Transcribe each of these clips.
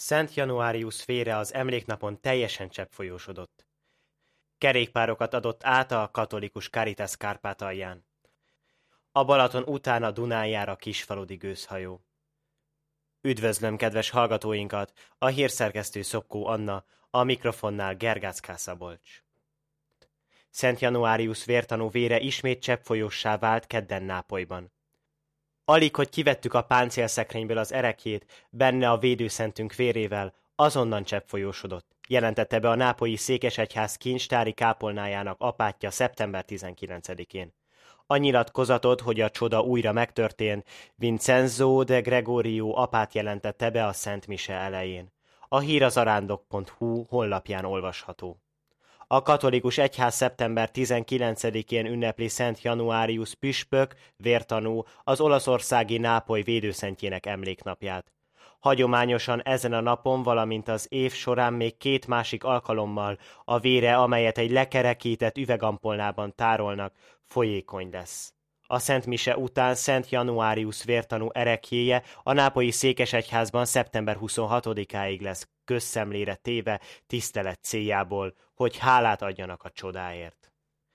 Szent Januárius vére az emléknapon teljesen cseppfolyósodott. Kerékpárokat adott át a katolikus Caritas Kárpátalján. A Balaton után a Dunán jár a kisfaludi gőzhajó. Üdvözlöm kedves hallgatóinkat, a hírszerkesztő Szopkó Anna, a mikrofonnál Gergácká Szabolcs. Szent Januárius vértanú vére ismét cseppfolyóssá vált kedden Nápolyban. Alig, hogy kivettük a páncélszekrényből az erekjét, benne a védőszentünk vérével, azonnan cseppfolyósodott, jelentette be a nápolyi székesegyház kincstári kápolnájának apátja szeptember 19-én. A nyilatkozatot, hogy a csoda újra megtörtént, Vincenzo de Gregorio apát jelentette be a Szent Mise elején. A hírazarándok.hu honlapján olvasható. A katolikus egyház szeptember 19-én ünnepli Szent Januárius püspök, vértanú, az olaszországi Nápoly védőszentjének emléknapját. Hagyományosan ezen a napon, valamint az év során még két másik alkalommal a vére, amelyet egy lekerekített üvegampolnában tárolnak, folyékony lesz. A Szent Mise után Szent Januárius vértanú ereklyéje a nápolyi székesegyházban szeptember 26-áig lesz közszemlére téve tisztelet céljából, hogy hálát adjanak a csodáért.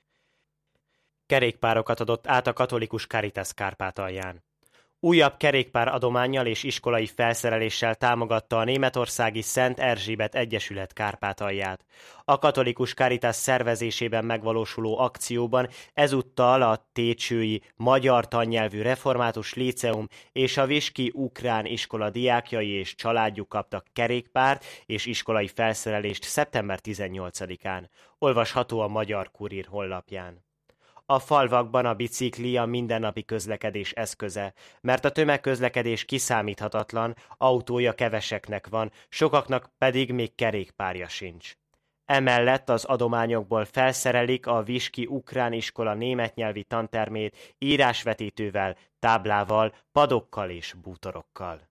Kerékpárokat adott át a katolikus Caritas Kárpátalján. Újabb kerékpár adománnyal és iskolai felszereléssel támogatta a németországi Szent Erzsébet Egyesület Kárpátalját. A katolikus Caritas szervezésében megvalósuló akcióban ezúttal a técsői magyar tannyelvű református líceum és a viski ukrán iskola diákjai és családjuk kaptak kerékpárt és iskolai felszerelést szeptember 18-án. Olvasható a Magyar Kurír honlapján. A falvakban a bicikli a mindennapi közlekedés eszköze, mert a tömegközlekedés kiszámíthatatlan, autója keveseknek van, sokaknak pedig még kerékpárja sincs. Emellett az adományokból felszerelik a Viski ukrán iskola német nyelvi tantermét írásvetítővel, táblával, padokkal és bútorokkal.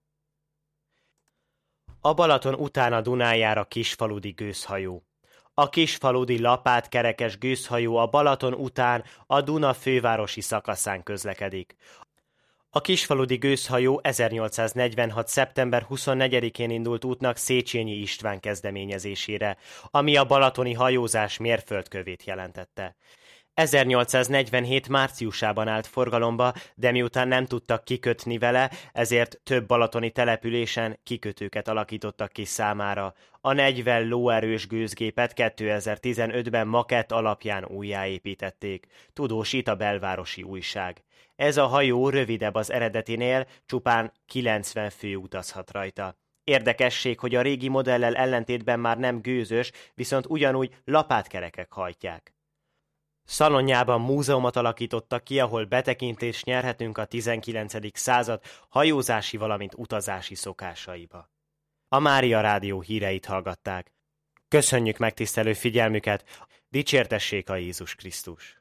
A Balaton után a Dunán jár a kisfaludi gőzhajó. A kisfaludi lapátkerekes gőzhajó a Balaton után a Duna fővárosi szakaszán közlekedik. A kisfaludi gőzhajó 1846. szeptember 24-én indult útnak Széchenyi István kezdeményezésére, ami a balatoni hajózás mérföldkövét jelentette. 1847. márciusában állt forgalomba, de miután nem tudtak kikötni vele, ezért több balatoni településen kikötőket alakítottak ki számára. A 40 lóerős gőzgépet 2015-ben makett alapján újjáépítették, tudósít a belvárosi újság. Ez a hajó rövidebb az eredetinél, csupán 90 fő utazhat rajta. Érdekesség, hogy a régi modellel ellentétben már nem gőzös, viszont ugyanúgy lapátkerekek hajtják. Szalonjában múzeumot alakítottak ki, ahol betekintést nyerhetünk a 19. század hajózási, valamint utazási szokásaiba. A Mária Rádió híreit hallgatták. Köszönjük megtisztelő figyelmüket, dicsértessék a Jézus Krisztus!